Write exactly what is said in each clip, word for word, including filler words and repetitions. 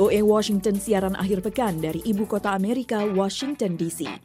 O A Washington siaran akhir pekan dari Ibu Kota Amerika, Washington D C.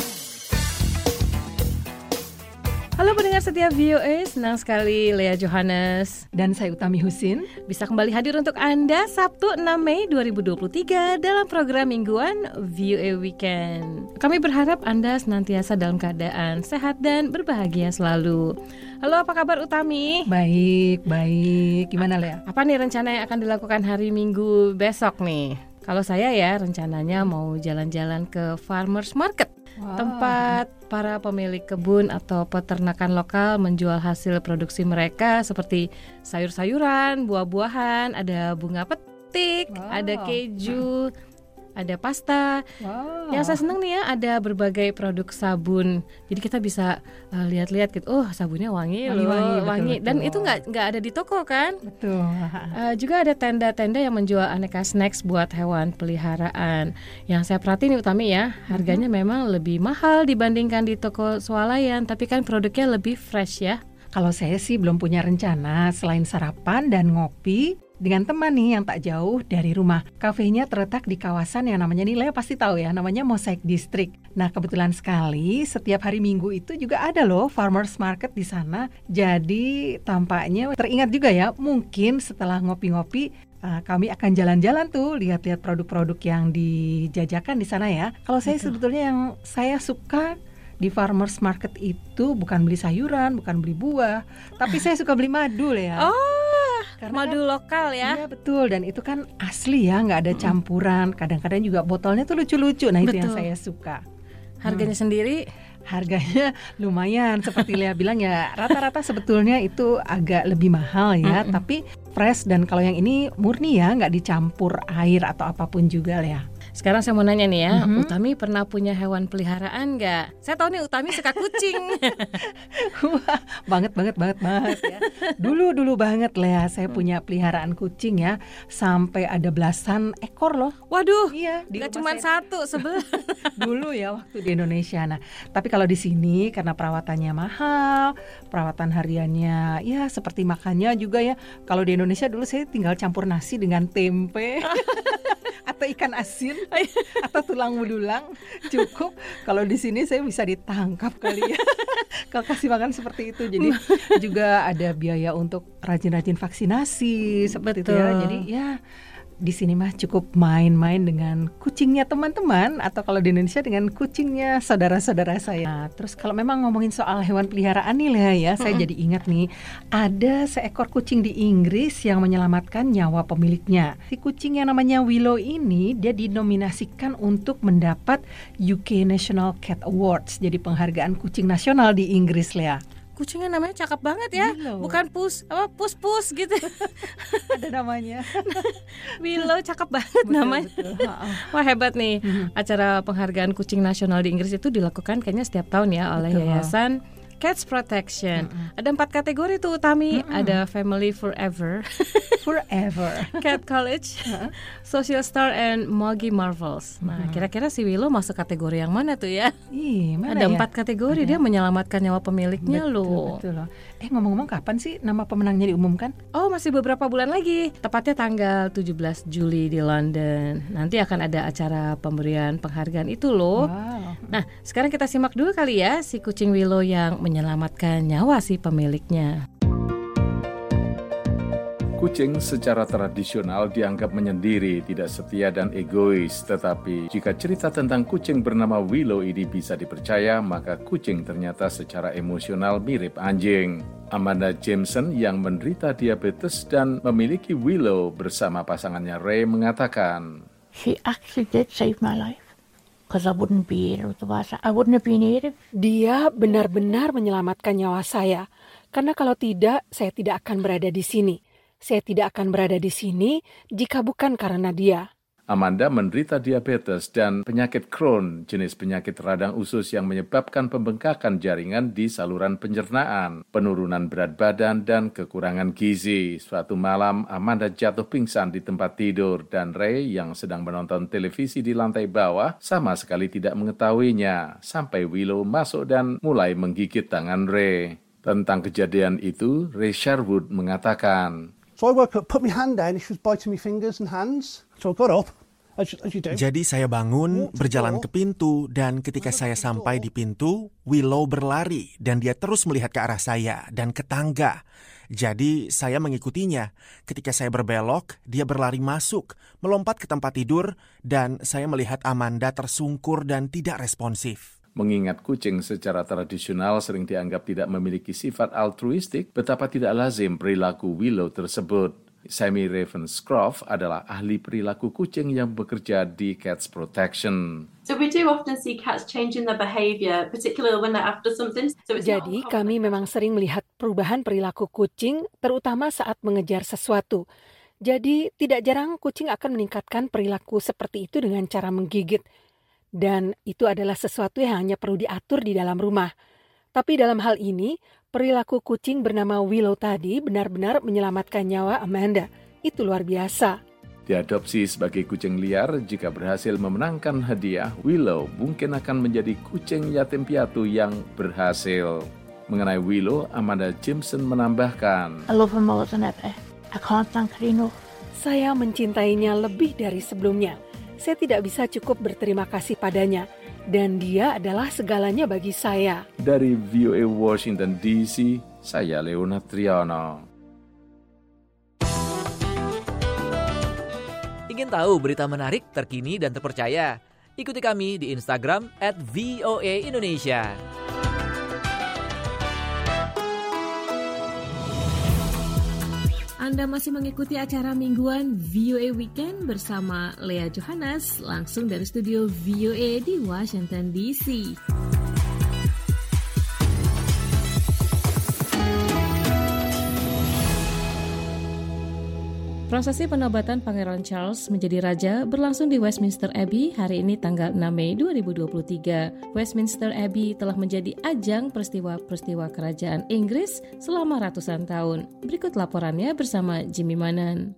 Halo pendengar setia V O A, senang sekali Lea Johannes dan saya Utami Husin bisa kembali hadir untuk Anda Sabtu enam Mei dua ribu dua puluh tiga dalam program mingguan V O A Weekend. Kami berharap Anda senantiasa dalam keadaan sehat dan berbahagia selalu. Halo, apa kabar Utami? Baik, baik. Gimana Lea? Apa nih rencana yang akan dilakukan hari Minggu besok nih? Kalau saya ya rencananya mau jalan-jalan ke Farmers Market. Wow. Tempat para pemilik kebun atau peternakan lokal menjual hasil produksi mereka seperti sayur-sayuran, buah-buahan, ada bunga petik, wow. ada keju, ada pasta. Wow. Yang saya senang nih ya, ada berbagai produk sabun. Jadi kita bisa uh, lihat-lihat gitu. Oh, sabunnya wangi, wangi loh, wangi, wangi. Betul, Dan betul. Itu nggak nggak ada di toko kan? Betul. Uh, juga ada tenda-tenda yang menjual aneka snacks buat hewan peliharaan. Yang saya perhatiin nih Utami ya, harganya mm-hmm. memang lebih mahal dibandingkan di toko swalayan, tapi kan produknya lebih fresh ya. Kalau saya sih belum punya rencana selain sarapan dan ngopi dengan teman nih yang tak jauh dari rumah. Kafenya terletak di kawasan yang namanya nih Lea pasti tahu ya, namanya Mosaic District. Nah kebetulan sekali setiap hari Minggu itu juga ada loh Farmers Market di sana. Jadi tampaknya teringat juga ya, mungkin setelah ngopi-ngopi uh, kami akan jalan-jalan tuh lihat-lihat produk-produk yang dijajakan di sana ya. Kalau saya sebetulnya yang saya suka di Farmers Market itu bukan beli sayuran, bukan beli buah, tapi saya suka beli madu ya. Oh. Karena madu kan, lokal ya. Iya betul, dan itu kan asli ya, nggak ada campuran. Kadang-kadang juga botolnya tuh lucu-lucu. Nah betul. Itu yang saya suka. Harganya hmm. sendiri? Harganya lumayan, seperti Lea bilang ya, rata-rata sebetulnya itu agak lebih mahal ya, mm-hmm. tapi fresh. Dan kalau yang ini murni ya, nggak dicampur air atau apapun juga Lea. Sekarang saya mau nanya nih ya, mm-hmm. Utami pernah punya hewan peliharaan nggak? Saya tahu nih Utami suka kucing. Wah, banget banget banget banget ya. Dulu dulu banget Lea, saya punya peliharaan kucing ya, sampai ada belasan ekor loh. Waduh, iya, nggak cuma satu sebelah. Dulu ya waktu di Indonesia. Nah, tapi kalau di sini karena perawatannya mahal, perawatan hariannya ya seperti makannya juga ya. Kalau di Indonesia dulu saya tinggal campur nasi dengan tempe. Atau ikan asin atau tulang belulang cukup. Kalau di sini saya bisa ditangkap kali ya. Kalau kasih makan seperti itu. Jadi juga ada biaya untuk rajin-rajin vaksinasi seperti itu ya. Jadi ya di sini mah cukup main-main dengan kucingnya teman-teman, atau kalau di Indonesia dengan kucingnya saudara-saudara saya. Nah, terus kalau memang ngomongin soal hewan peliharaan nih Lea ya, saya jadi ingat nih, ada seekor kucing di Inggris yang menyelamatkan nyawa pemiliknya. Si kucing yang namanya Willow ini, dia dinominasikan untuk mendapat U K National Cat Awards, jadi penghargaan kucing nasional di Inggris Lea. Kucingnya namanya cakep banget ya, Willow. Bukan pus apa pus-pus gitu. Ada namanya. Willow cakep banget betul, namanya. Betul. Wah hebat nih. Mm-hmm. Acara penghargaan kucing nasional di Inggris itu dilakukan kayaknya setiap tahun ya oleh betul. Yayasan Cats Protection. Mm-hmm. Ada empat kategori tuh Utami. Mm-hmm. Ada Family Forever, Forever, Cat College, uh-huh. Social Star, and Moggy Marvels. Nah, mm-hmm. kira-kira si Willow masuk kategori yang mana tuh ya? Ih, mana ada ya? empat kategori, ada. Dia menyelamatkan nyawa pemiliknya betul, loh. Betul loh. Eh ngomong-ngomong kapan sih nama pemenangnya diumumkan? Oh masih beberapa bulan lagi. Tepatnya tanggal tujuh belas Juli di London. Nanti akan ada acara pemberian penghargaan itu loh. Wow. Nah sekarang kita simak dulu kali ya si kucing Willow yang menyelamatkan nyawa si pemiliknya. Kucing secara tradisional dianggap menyendiri, tidak setia dan egois. Tetapi jika cerita tentang kucing bernama Willow ini bisa dipercaya, maka kucing ternyata secara emosional mirip anjing. Amanda Jameson yang menderita diabetes dan memiliki Willow bersama pasangannya Ray mengatakan, She actually did save my life. Because I wouldn't be here without her. I wouldn't have been here. Dia benar-benar menyelamatkan nyawa saya. Karena kalau tidak, saya tidak akan berada di sini. Saya tidak akan berada di sini jika bukan karena dia. Amanda menderita diabetes dan penyakit Crohn, jenis penyakit radang usus yang menyebabkan pembengkakan jaringan di saluran pencernaan, penurunan berat badan, dan kekurangan gizi. Suatu malam, Amanda jatuh pingsan di tempat tidur dan Ray yang sedang menonton televisi di lantai bawah sama sekali tidak mengetahuinya, sampai Willow masuk dan mulai menggigit tangan Ray. Tentang kejadian itu, Ray Sherwood mengatakan, So I woke up, put my hand down, and she was biting my fingers and hands. So I got up, as, as you do. Jadi saya bangun, berjalan ke pintu, dan ketika saya sampai di pintu, Willow berlari, dan dia terus melihat ke arah saya dan ke tangga. Jadi saya mengikutinya. Ketika saya berbelok, dia berlari masuk, melompat ke tempat tidur, dan saya melihat Amanda tersungkur dan tidak responsif. Mengingat kucing secara tradisional sering dianggap tidak memiliki sifat altruistik, betapa tidak lazim perilaku Willow tersebut. Sammy Ravenscroft adalah ahli perilaku kucing yang bekerja di Cats Protection. So we do often see cats changing their behavior, particularly when they're after something. So it's Jadi kami memang sering melihat perubahan perilaku kucing, terutama saat mengejar sesuatu. Jadi tidak jarang kucing akan meningkatkan perilaku seperti itu dengan cara menggigit. Dan itu adalah sesuatu yang hanya perlu diatur di dalam rumah. Tapi dalam hal ini, perilaku kucing bernama Willow tadi benar-benar menyelamatkan nyawa Amanda. Itu luar biasa. Diadopsi sebagai kucing liar, jika berhasil memenangkan hadiah, Willow mungkin akan menjadi kucing yatim piatu yang berhasil. Mengenai Willow, Amanda Jimson menambahkan, I love her more than ever. I can't thank her enough. Saya mencintainya lebih dari sebelumnya. Saya tidak bisa cukup berterima kasih padanya. Dan dia adalah segalanya bagi saya. Dari V O A Washington D C, saya Leonard Triano. Ingin tahu berita menarik, terkini, dan terpercaya? Ikuti kami di Instagram at V O A Indonesia. Anda masih mengikuti acara mingguan V O A Weekend bersama Lea Johannes, langsung dari studio V O A di Washington D C. Prosesi penobatan Pangeran Charles menjadi raja berlangsung di Westminster Abbey hari ini tanggal enam Mei dua ribu dua puluh tiga. Westminster Abbey telah menjadi ajang peristiwa-peristiwa kerajaan Inggris selama ratusan tahun. Berikut laporannya bersama Jimmy Manan.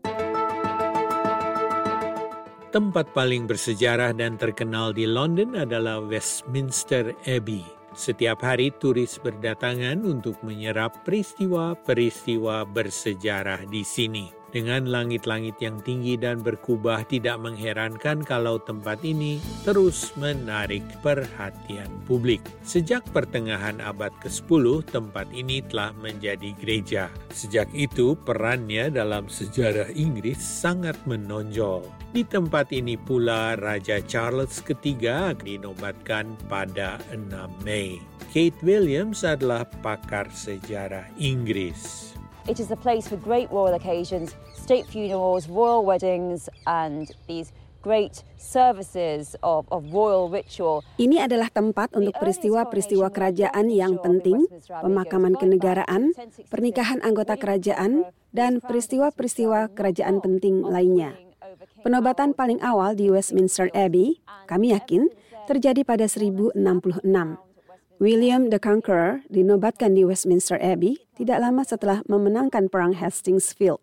Tempat paling bersejarah dan terkenal di London adalah Westminster Abbey. Setiap hari turis berdatangan untuk menyerap peristiwa-peristiwa bersejarah di sini. Dengan langit-langit yang tinggi dan berkubah, tidak mengherankan kalau tempat ini terus menarik perhatian publik. Sejak pertengahan abad kesepuluh, tempat ini telah menjadi gereja. Sejak itu, perannya dalam sejarah Inggris sangat menonjol. Di tempat ini pula Raja Charles ketiga dinobatkan pada enam Mei. Kate Williams adalah pakar sejarah Inggris. It is a place for great royal occasions, state funerals, royal weddings, and these great services of, of royal ritual. Ini adalah tempat untuk peristiwa-peristiwa kerajaan yang penting, pemakaman kenegaraan, pernikahan anggota kerajaan, dan peristiwa-peristiwa kerajaan penting lainnya. Penobatan paling awal di Westminster Abbey, kami yakin, terjadi pada seribu enam puluh enam. William the Conqueror dinobatkan di Westminster Abbey tidak lama setelah memenangkan Perang Hastings Field.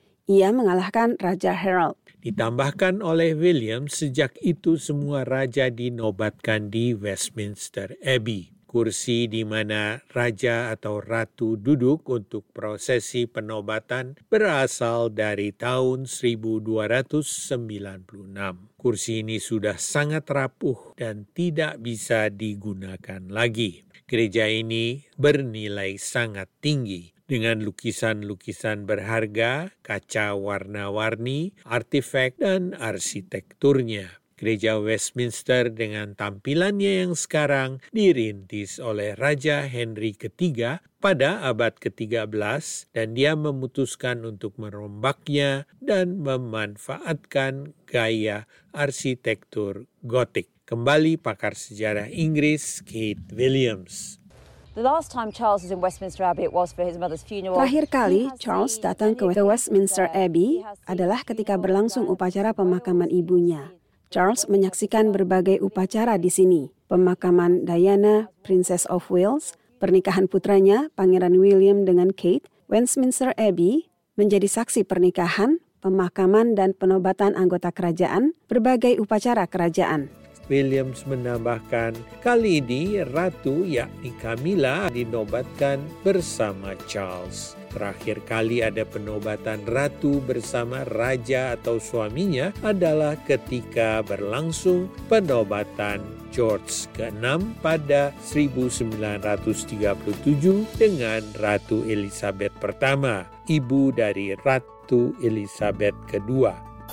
Ia mengalahkan Raja Harold. Ditambahkan oleh William, sejak itu semua raja dinobatkan di Westminster Abbey. Kursi di mana raja atau ratu duduk untuk prosesi penobatan berasal dari tahun seribu dua ratus sembilan puluh enam. Kursi ini sudah sangat rapuh dan tidak bisa digunakan lagi. Gereja ini bernilai sangat tinggi dengan lukisan-lukisan berharga, kaca warna-warni, artefak, dan arsitekturnya. Gereja Westminster dengan tampilannya yang sekarang dirintis oleh Raja Henry ketiga pada abad ketiga belas dan dia memutuskan untuk merombaknya dan memanfaatkan gaya arsitektur gotik. Kembali pakar sejarah Inggris Kate Williams. The last time Charles was in Westminster Abbey, it was for his mother's funeral. Terakhir kali Charles datang ke Westminster Abbey adalah ketika berlangsung upacara pemakaman ibunya. Charles menyaksikan berbagai upacara di sini. Pemakaman Diana, Princess of Wales, pernikahan putranya, Pangeran William dengan Kate, Westminster Abbey menjadi saksi pernikahan, pemakaman dan penobatan anggota kerajaan, berbagai upacara kerajaan. Williams menambahkan, kali ini Ratu yakni Camilla dinobatkan bersama Charles. Terakhir kali ada penobatan ratu bersama raja atau suaminya adalah ketika berlangsung penobatan George keenam pada seribu sembilan ratus tiga puluh tujuh dengan Ratu Elizabeth pertama, ibu dari Ratu Elizabeth kedua.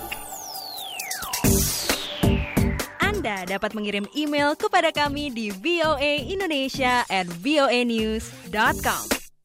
Anda dapat mengirim email kepada kami di v o a indonesia at v o a news dot com.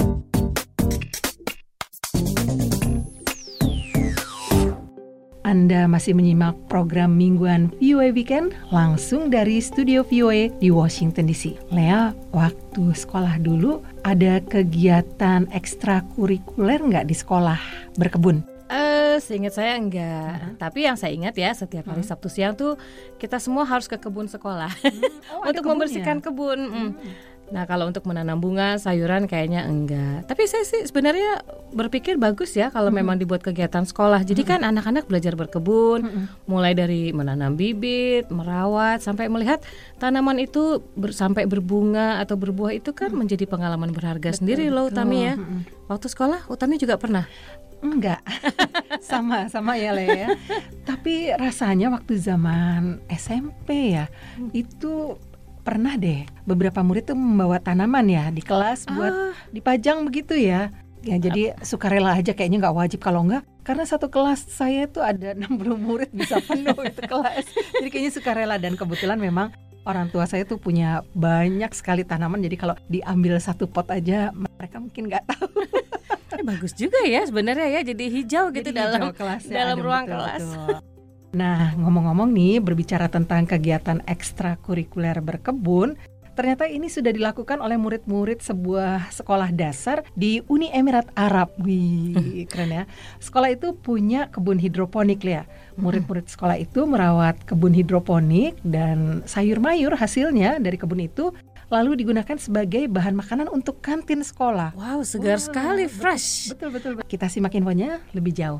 Anda masih menyimak program mingguan V O A Weekend langsung dari studio V O A di Washington D C. Lea, waktu sekolah dulu ada kegiatan ekstrakurikuler nggak di sekolah berkebun? Eh, seingat saya enggak. Hmm. Tapi yang saya ingat ya, setiap hari hmm. Sabtu siang tuh kita semua harus ke kebun sekolah hmm. oh, untuk membersihkan kebun. Hmm. Nah, kalau untuk menanam bunga, sayuran kayaknya enggak. Tapi saya sih sebenarnya berpikir bagus ya kalau hmm. memang dibuat kegiatan sekolah. Jadi hmm. kan anak-anak belajar berkebun, hmm. mulai dari menanam bibit, merawat, sampai melihat tanaman itu ber, sampai berbunga atau berbuah itu kan hmm. menjadi pengalaman berharga betul, sendiri loh, Utami ya. Hmm. Waktu sekolah, Utami juga pernah? Enggak, sama sama ya Le ya. Tapi rasanya waktu zaman S M P ya, hmm. itu pernah deh beberapa murid tuh membawa tanaman ya di kelas buat ah. dipajang begitu ya. Ya jadi sukarela aja, kayaknya nggak wajib. Kalau enggak, karena satu kelas saya tuh ada enam puluh murid bisa penuh itu kelas. Jadi kayaknya sukarela, dan kebetulan memang orang tua saya tuh punya banyak sekali tanaman. Jadi kalau diambil satu pot aja mereka mungkin nggak tahu. Eh, bagus juga ya sebenarnya ya, jadi hijau gitu jadi dalam hijau kelasnya, dalam ruang betul, kelas. Betul. Nah, ngomong-ngomong nih, berbicara tentang kegiatan ekstrakurikuler berkebun, ternyata ini sudah dilakukan oleh murid-murid sebuah sekolah dasar di Uni Emirat Arab. Wih, keren ya. Sekolah itu punya kebun hidroponik ya. Murid-murid sekolah itu merawat kebun hidroponik dan sayur mayur hasilnya dari kebun itu lalu digunakan sebagai bahan makanan untuk kantin sekolah. Wow, segar wow, sekali, fresh. Betul, betul, betul. Kita simak infonya lebih jauh.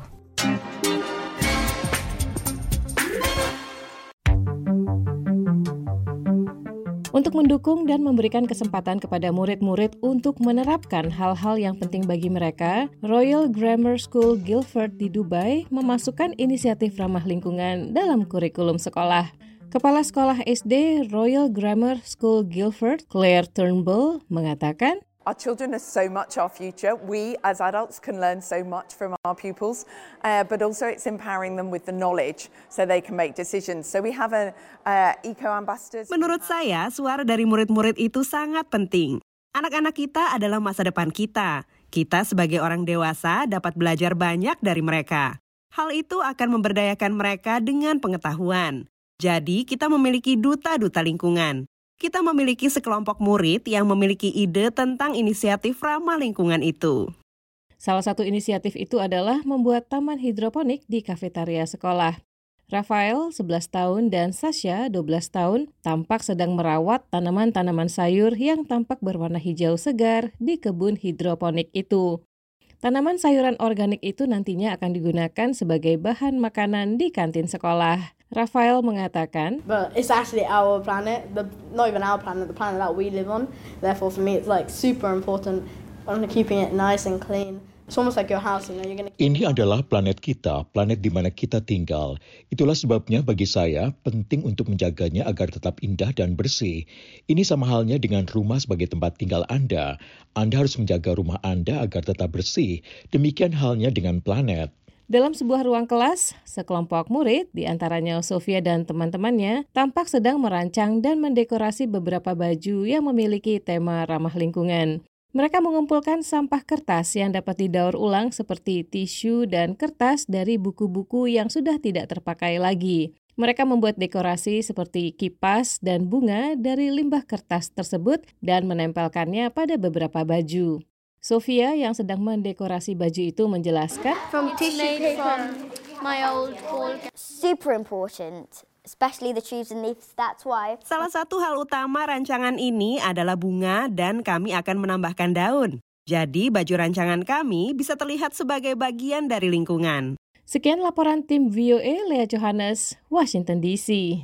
Untuk mendukung dan memberikan kesempatan kepada murid-murid untuk menerapkan hal-hal yang penting bagi mereka, Royal Grammar School Guildford di Dubai memasukkan inisiatif ramah lingkungan dalam kurikulum sekolah. Kepala Sekolah S D Royal Grammar School Guildford, Claire Turnbull, mengatakan, Our children are so much our future. We as adults can learn so much from our pupils, uh, but also it's empowering them with the knowledge so they can make decisions. So we have a uh, eco-ambassadors. Menurut saya, suara dari murid-murid itu sangat penting. Anak-anak kita adalah masa depan kita. Kita sebagai orang dewasa dapat belajar banyak dari mereka. Hal itu akan memberdayakan mereka dengan pengetahuan. Jadi, kita memiliki duta-duta lingkungan. Kita memiliki sekelompok murid yang memiliki ide tentang inisiatif ramah lingkungan itu. Salah satu inisiatif itu adalah membuat taman hidroponik di kafetaria sekolah. Rafael, sebelas tahun, dan Sasha, dua belas tahun, tampak sedang merawat tanaman-tanaman sayur yang tampak berwarna hijau segar di kebun hidroponik itu. Tanaman sayuran organik itu nantinya akan digunakan sebagai bahan makanan di kantin sekolah. Rafael mengatakan, But it's actually our planet, the, not even our planet, the planet that we live on. Therefore, for me, it's like super important on keeping it nice and clean. It's almost like your house, you know, you're gonna... Ini adalah planet kita, planet di mana kita tinggal. Itulah sebabnya bagi saya penting untuk menjaganya agar tetap indah dan bersih. Ini sama halnya dengan rumah sebagai tempat tinggal Anda. Anda harus menjaga rumah Anda agar tetap bersih. Demikian halnya dengan planet. Dalam sebuah ruang kelas, sekelompok murid, di antaranya Sofia dan teman-temannya, tampak sedang merancang dan mendekorasi beberapa baju yang memiliki tema ramah lingkungan. Mereka mengumpulkan sampah kertas yang dapat didaur ulang seperti tisu dan kertas dari buku-buku yang sudah tidak terpakai lagi. Mereka membuat dekorasi seperti kipas dan bunga dari limbah kertas tersebut dan menempelkannya pada beberapa baju. Sofia yang sedang mendekorasi baju itu menjelaskan, From tissue paper, from my old ball. Super important, especially the trees and leaves. That's why. Salah satu hal utama rancangan ini adalah bunga dan kami akan menambahkan daun. Jadi baju rancangan kami bisa terlihat sebagai bagian dari lingkungan. Sekian laporan tim V O A Lea Johannes, Washington D C.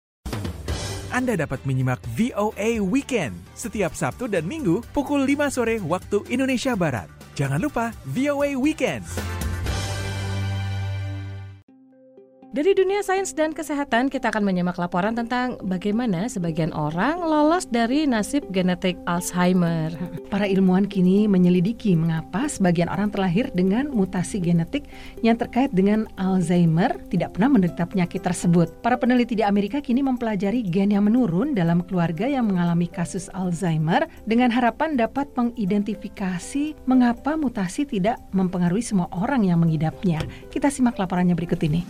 Anda dapat menyimak V O A Weekend setiap Sabtu dan Minggu pukul lima sore waktu Indonesia Barat. Jangan lupa V O A Weekend. Dari dunia sains dan kesehatan, kita akan menyimak laporan tentang bagaimana sebagian orang lolos dari nasib genetik Alzheimer. Para ilmuwan kini menyelidiki mengapa sebagian orang terlahir dengan mutasi genetik yang terkait dengan Alzheimer tidak pernah menderita penyakit tersebut. Para peneliti di Amerika kini mempelajari gen yang menurun dalam keluarga yang mengalami kasus Alzheimer dengan harapan dapat mengidentifikasi mengapa mutasi tidak mempengaruhi semua orang yang mengidapnya. Kita simak laporannya berikut ini.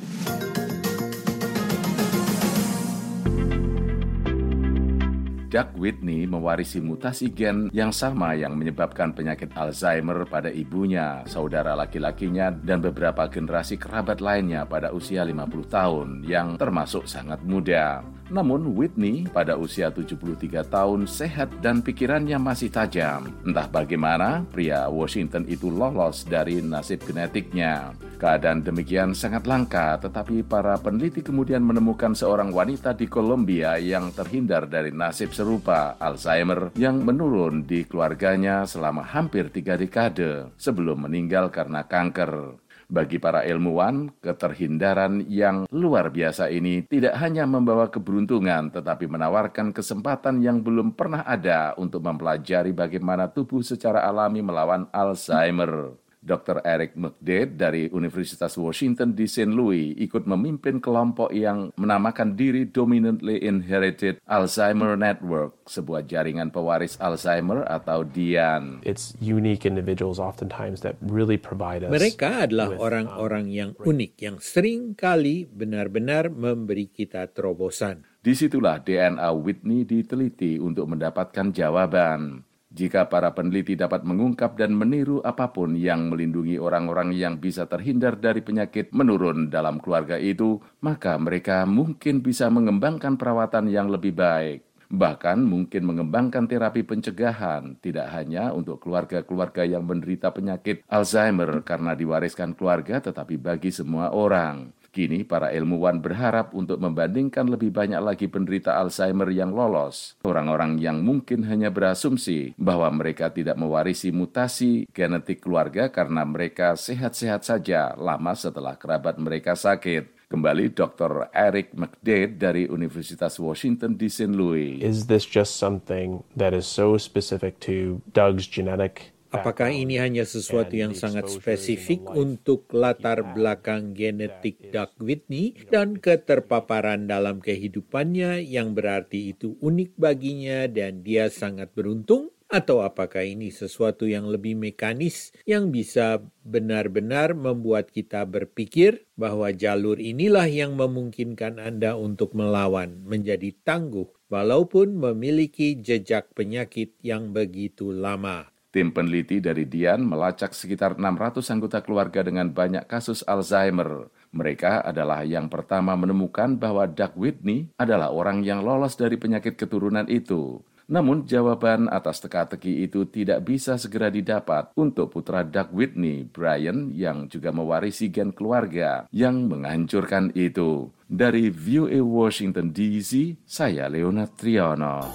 Doug Whitney mewarisi mutasi gen yang sama yang menyebabkan penyakit Alzheimer pada ibunya, saudara laki-lakinya, dan beberapa generasi kerabat lainnya pada usia lima puluh tahun yang termasuk sangat muda. Namun Whitney pada usia tujuh puluh tiga tahun sehat dan pikirannya masih tajam. Entah bagaimana pria Washington itu lolos dari nasib genetiknya. Keadaan demikian sangat langka, tetapi para peneliti kemudian menemukan seorang wanita di Kolombia yang terhindar dari nasib serupa Alzheimer yang menurun di keluarganya selama hampir tiga dekade sebelum meninggal karena kanker. Bagi para ilmuwan, keterhindaran yang luar biasa ini tidak hanya membawa keberuntungan, tetapi menawarkan kesempatan yang belum pernah ada untuk mempelajari bagaimana tubuh secara alami melawan Alzheimer. dokter Eric McDade dari Universitas Washington di Saint Louis ikut memimpin kelompok yang menamakan diri Dominantly Inherited Alzheimer Network, sebuah jaringan pewaris Alzheimer atau D I A N. It's unique individuals oftentimes that really provide us. Mereka adalah with, orang-orang yang unik, yang sering kali benar-benar memberi kita terobosan. Disitulah D N A Whitney diteliti untuk mendapatkan jawaban. Jika para peneliti dapat mengungkap dan meniru apapun yang melindungi orang-orang yang bisa terhindar dari penyakit menurun dalam keluarga itu, maka mereka mungkin bisa mengembangkan perawatan yang lebih baik. Bahkan mungkin mengembangkan terapi pencegahan, tidak hanya untuk keluarga-keluarga yang menderita penyakit Alzheimer karena diwariskan keluarga, tetapi bagi semua orang. Kini para ilmuwan berharap untuk membandingkan lebih banyak lagi penderita Alzheimer yang lolos. Orang-orang yang mungkin hanya berasumsi bahwa mereka tidak mewarisi mutasi genetik keluarga karena mereka sehat-sehat saja lama setelah kerabat mereka sakit. Kembali dokter Eric McDade dari Universitas Washington di Saint Louis. Is this just something that is so specific to Doug's genetic? Apakah ini hanya sesuatu yang sangat spesifik untuk latar belakang genetik Doug Whitney dan keterpaparan dalam kehidupannya yang berarti itu unik baginya dan dia sangat beruntung? Atau apakah ini sesuatu yang lebih mekanis yang bisa benar-benar membuat kita berpikir bahwa jalur inilah yang memungkinkan Anda untuk melawan, menjadi tangguh, walaupun memiliki jejak penyakit yang begitu lama? Tim peneliti dari D I A N melacak sekitar enam ratus anggota keluarga dengan banyak kasus Alzheimer. Mereka adalah yang pertama menemukan bahwa Doug Whitney adalah orang yang lolos dari penyakit keturunan itu. Namun jawaban atas teka-teki itu tidak bisa segera didapat untuk putra Doug Whitney, Brian, yang juga mewarisi gen keluarga yang menghancurkan itu. Dari V O A Washington D C, saya Leonard Triono.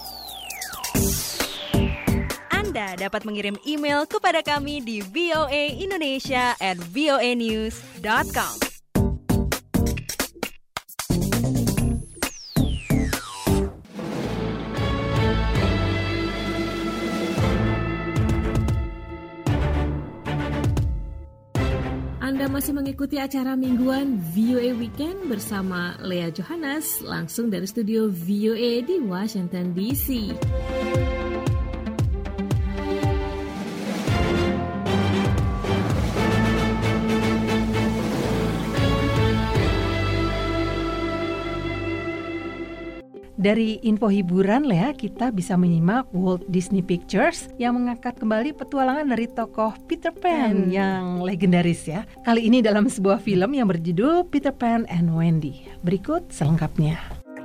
Anda dapat mengirim email kepada kami di voaindonesia at voanews dot com. Anda masih mengikuti acara mingguan V O A Weekend bersama Lea Johannes langsung dari studio V O A di Washington D C. Dari info hiburan, Lea, kita bisa menyimak Walt Disney Pictures yang mengangkat kembali petualangan dari tokoh Peter Pan hmm. yang legendaris ya. Kali ini dalam sebuah film yang berjudul Peter Pan and Wendy. Berikut selengkapnya.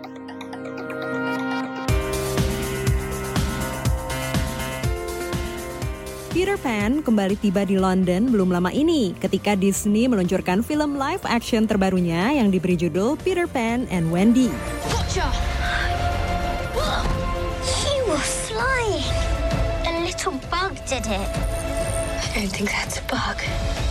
Peter Pan kembali tiba di London belum lama ini ketika Disney meluncurkan film live action terbarunya yang diberi judul Peter Pan and Wendy. Gotcha! You were flying. A little bug did it. don't think that's a bug.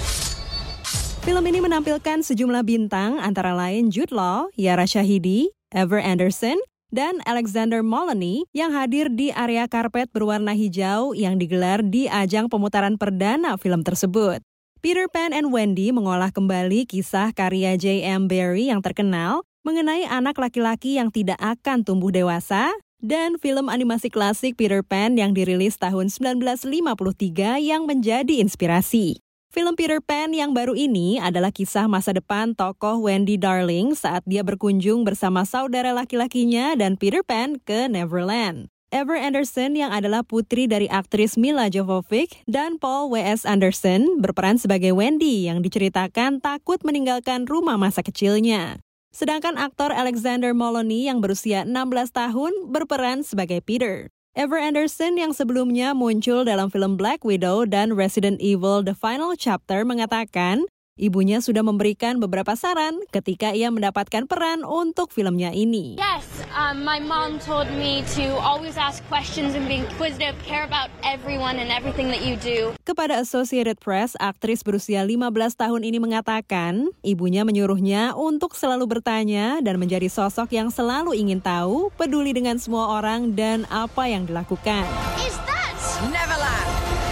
Film ini menampilkan sejumlah bintang antara lain Jude Law, Yara Shahidi, Ever Anderson, dan Alexander Moloney yang hadir di area karpet berwarna hijau yang digelar di ajang pemutaran perdana film tersebut. Peter Pan and Wendy mengolah kembali kisah karya J M Barrie yang terkenal mengenai anak laki-laki yang tidak akan tumbuh dewasa dan film animasi klasik Peter Pan yang dirilis tahun sembilan belas lima puluh tiga yang menjadi inspirasi. Film Peter Pan yang baru ini adalah kisah masa depan tokoh Wendy Darling saat dia berkunjung bersama saudara laki-lakinya dan Peter Pan ke Neverland. Ever Anderson yang adalah putri dari aktris Mila Jovovich dan Paul W S Anderson berperan sebagai Wendy yang diceritakan takut meninggalkan rumah masa kecilnya. Sedangkan aktor Alexander Moloney yang berusia enam belas tahun berperan sebagai Peter. Ever Anderson yang sebelumnya muncul dalam film Black Widow dan Resident Evil The Final Chapter mengatakan ibunya sudah memberikan beberapa saran ketika ia mendapatkan peran untuk filmnya ini. Yes, um, my mom told me to always ask questions and be inquisitive, care about everyone and everything that you do. Kepada Associated Press, aktris berusia lima belas tahun ini mengatakan ibunya menyuruhnya untuk selalu bertanya dan menjadi sosok yang selalu ingin tahu, peduli dengan semua orang dan apa yang dilakukan. Is that Neverland?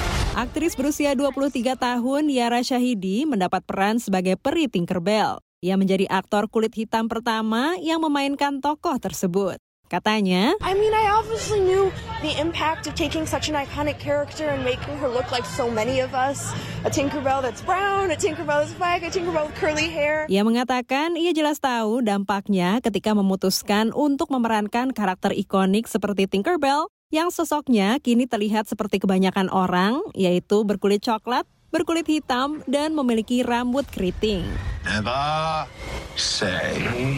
Aktris berusia dua puluh tiga tahun, Yara Shahidi, mendapat peran sebagai peri Tinkerbell. Ia menjadi aktor kulit hitam pertama yang memainkan tokoh tersebut. Katanya, I mean, I obviously knew the impact of taking such an iconic character and making her look like so many of us. A Tinkerbell that's brown, a Tinkerbell that's black, a Tinkerbell with curly hair. Ia mengatakan ia jelas tahu dampaknya ketika memutuskan untuk memerankan karakter ikonik seperti Tinkerbell yang sosoknya kini terlihat seperti kebanyakan orang, yaitu berkulit coklat, berkulit hitam, dan memiliki rambut keriting. Never say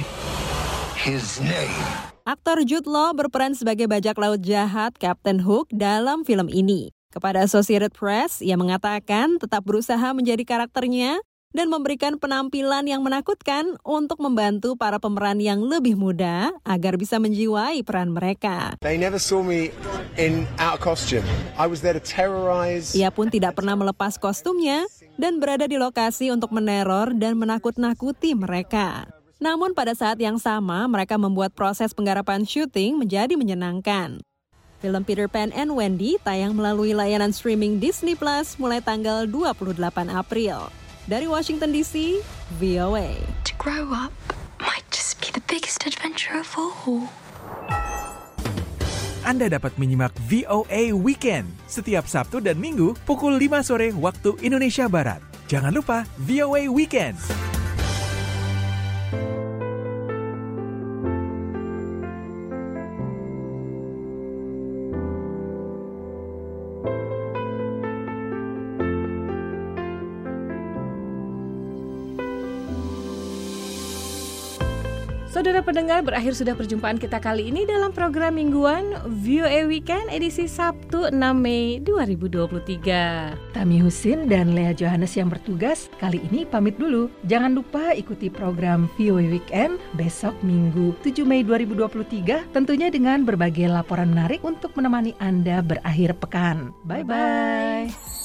his name. Aktor Jude Law berperan sebagai bajak laut jahat Captain Hook dalam film ini. Kepada Associated Press, ia mengatakan tetap berusaha menjadi karakternya dan memberikan penampilan yang menakutkan untuk membantu para pemeran yang lebih muda agar bisa menjiwai peran mereka. They never saw me in out of costume. I was there to terrorize. Ia pun tidak pernah melepas kostumnya dan berada di lokasi untuk meneror dan menakut-nakuti mereka. Namun pada saat yang sama, mereka membuat proses penggarapan syuting menjadi menyenangkan. Film Peter Pan and Wendy tayang melalui layanan streaming Disney Plus mulai tanggal dua puluh delapan April. Dari Washington D C, V O A. To grow up might just be the biggest adventure of all. Anda dapat menyimak V O A Weekend setiap Sabtu dan Minggu pukul lima sore waktu Indonesia Barat. Jangan lupa V O A Weekend. Saudara pendengar, berakhir sudah perjumpaan kita kali ini dalam program mingguan V O A Weekend edisi Sabtu enam Mei dua ribu dua puluh tiga. Tami Husin dan Lea Johannes yang bertugas kali ini pamit dulu. Jangan lupa ikuti program V O A Weekend besok Minggu tujuh Mei dua ribu dua puluh tiga, tentunya dengan berbagai laporan menarik untuk menemani Anda berakhir pekan. Bye-bye.